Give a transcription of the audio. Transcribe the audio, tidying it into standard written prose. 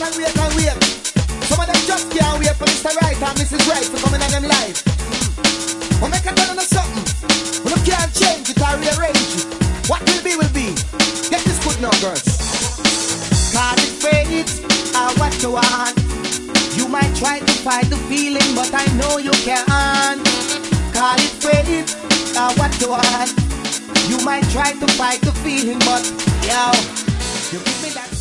and wait. Some of them just can't wait for Mr. Right and Mrs. Right to come in on them life. But make a tell you something. We no can't change it or rearrange it. What will be will be. Get this good now, girls. Call it fate or what you want. You might try to fight the feeling, but I know you can't. Call it fate or what you want. You might try to fight the feeling, but yo, you give me that.